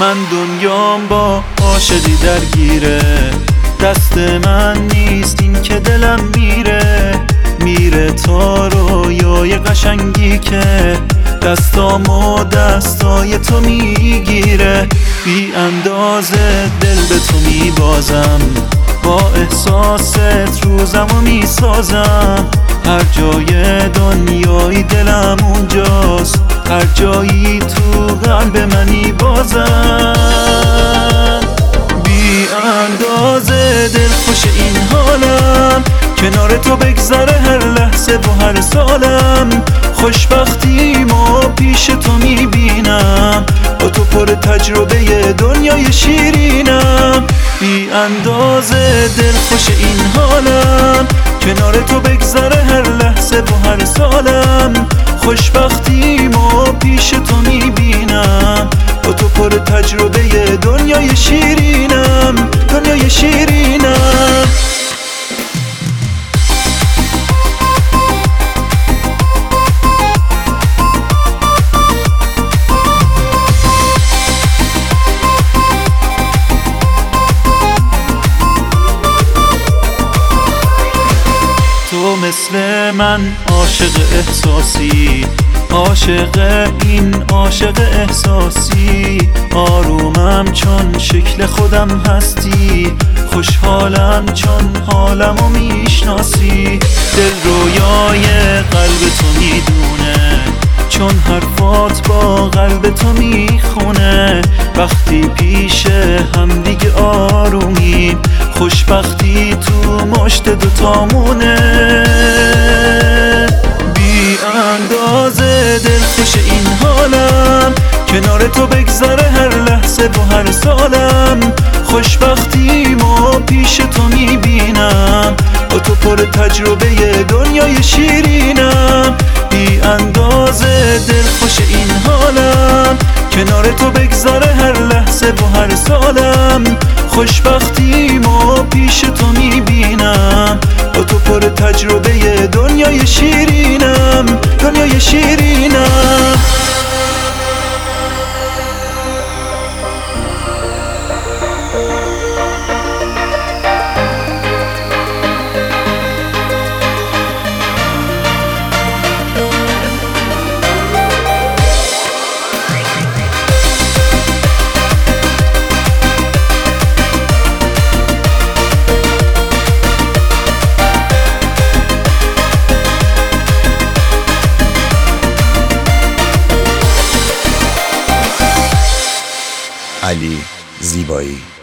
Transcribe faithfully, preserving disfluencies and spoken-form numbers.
من دنیام با عاشقی درگیره، دست من نیست این که دلم میره. میره تا رویای قشنگی که دستامو دستای تو میگیره. بی اندازه دل به تو میبازم، با احساست روزمو میسازم. هر جای دنیای دلم اونجاست، هر جایی تو قلب منی بازم. بی اندازه دلخوش این حالم، کنار تو بگذره هر لحظه و هر سالم. خوشبختیمو پیش تو میبینم، با تو پر تجربه دنیای شیرینم. بی اندازه دلخوش این حالم، کنار تو بگذره هر لحظه و هر سالم. خوشبختیمو پیش تو میبینم، با تو پر تجربه دنیای شیرینم، دنیای شیرینم. تو مثل من عاشق احساسی، عاشق این عاشق احساسی. آرومم چون شکل خودم هستی، خوشحالم چون حالمو میشناسی. دل رویای قلب تو میدونه، چون حرفات با قلب تو میخونه. وقتی پیش همدیگه آرومیم، خوشبختی تو مشت دوتامونه. بی اندازه دلخوش این حالم، کنار تو بگذره هر لحظه و هر سالم. خوشبختیمو پیش تو میبینم، با تو پر تجربه دنیای شیرینم. بی اندازه دلخوش این حالم، کنار تو بگذره هر لحظه و هر سالم. خوشبختیمو پیش تو میبینم، با تو پر تجربه دنیای شیرینم، دنیای شیرینم. علی زیبایی.